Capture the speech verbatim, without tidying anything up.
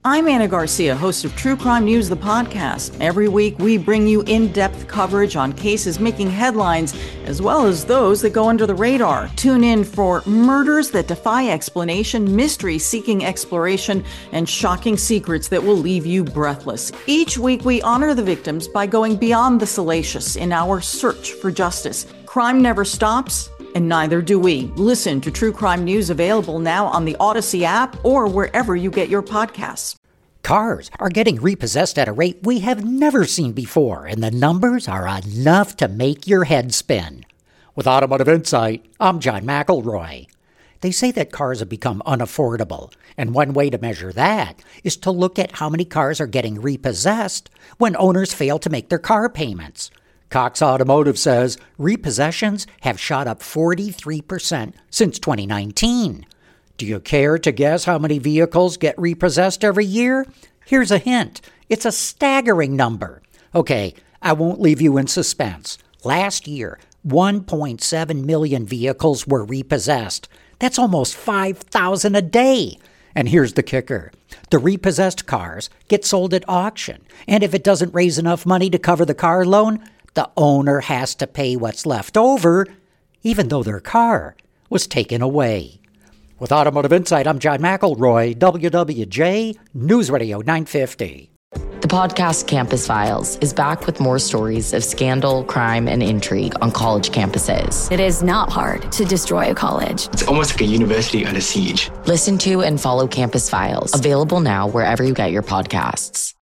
I'm Anna Garcia, host of True Crime News, the podcast. Every week, we bring you in-depth coverage on cases making headlines, as well as those that go under the radar. Tune in for murders that defy explanation, mystery seeking exploration, and shocking secrets that will leave you breathless. Each week, we honor the victims by going beyond the salacious in our search for justice. Crime never stops, and neither do we. Listen to True Crime News, available now on the Odyssey app or wherever you get your podcasts. Cars are getting repossessed at a rate we have never seen before, and the numbers are enough to make your head spin. With Automotive Insight, I'm John McElroy. They say that cars have become unaffordable, and one way to measure that is to look at how many cars are getting repossessed when owners fail to make their car payments. Cox Automotive says repossessions have shot up forty-three percent since twenty nineteen. Do you care to guess how many vehicles get repossessed every year? Here's a hint. It's a staggering number. Okay, I won't leave you in suspense. Last year, one point seven million vehicles were repossessed. That's almost five thousand a day. And here's the kicker. The repossessed cars get sold at auction, and if it doesn't raise enough money to cover the car loan, the owner has to pay what's left over, even though their car was taken away. With Automotive Insight, I'm John McElroy, W W J News Radio nine fifty. The podcast Campus Files is back with more stories of scandal, crime, and intrigue on college campuses. It is not hard to destroy a college. It's almost like a university under siege. Listen to and follow Campus Files, available now wherever you get your podcasts.